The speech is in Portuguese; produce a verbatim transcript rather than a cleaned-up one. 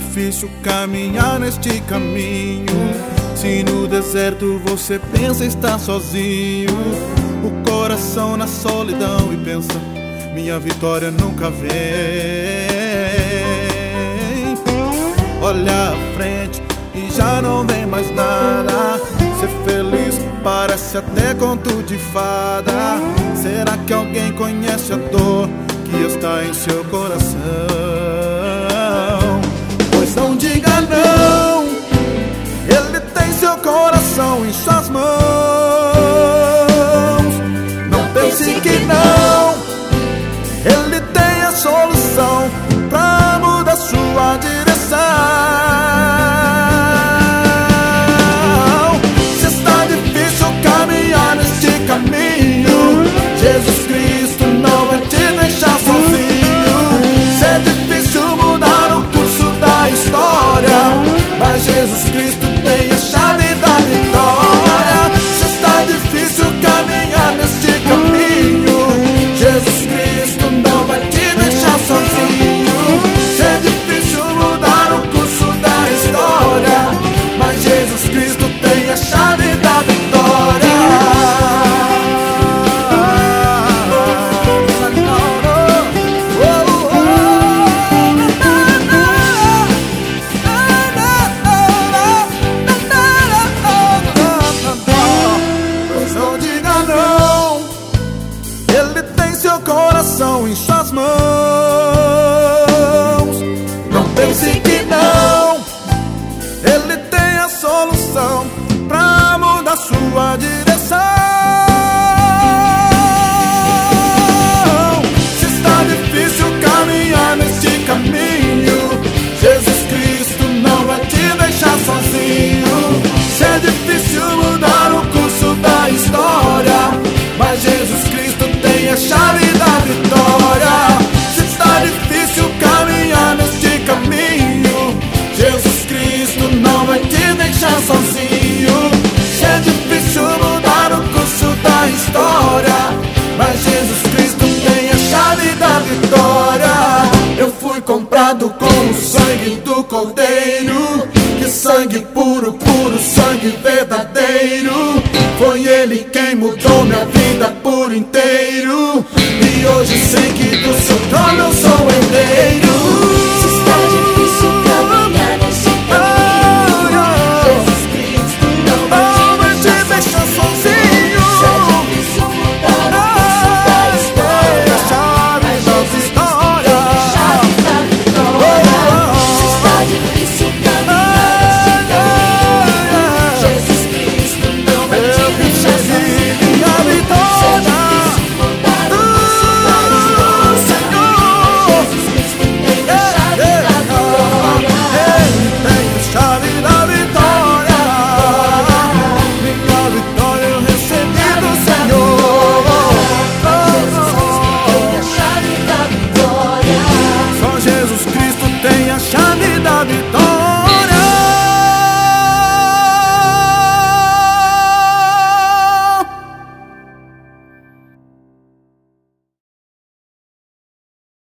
difícil caminhar neste caminho, se no deserto você pensa estar sozinho, o coração na solidão e pensa, minha vitória nunca vem. Olha à frente e já não vem mais nada. Ser feliz parece até conto de fada. Será que alguém conhece a dor que está em seu coração? Pois não diga não, Ele tem seu coração em suas mãos. Não pense que não, Ele tem a solução pra mudar sua direção. Se está difícil caminhar neste caminho, Jesus Cristo não vai te deixar sozinho. Se é difícil mudar o curso da história, mas Jesus Cristo tem a chave da vitória. Se está difícil caminhar neste caminho, Jesus Cristo não vai te deixar sozinho. Se é difícil mudar o curso da história, mas Jesus Cristo tem a chave da vitória. Pois não diga não, Ele tem seu coração em suas mãos. Não pense que não, Ele tem a solução pra mudar sua direção. Se está difícil caminhar neste caminho, Jesus Cristo não vai te deixar sozinho. Se é difícil mudar o curso da história, mas Jesus Cristo tem a chave da vitória. Se está difícil caminhar neste caminho, Jesus Cristo não vai te deixar sozinho. Se é difícil mudar o curso da história, mas Jesus Cristo tem a chave da vitória. Eu fui comprado com o sangue do Cordeiro, que sangue puro, puro, sangue verdadeiro. Foi Ele quem mudou minha vida por inteiro, e hoje sei que do seu trono eu sou herdeiro.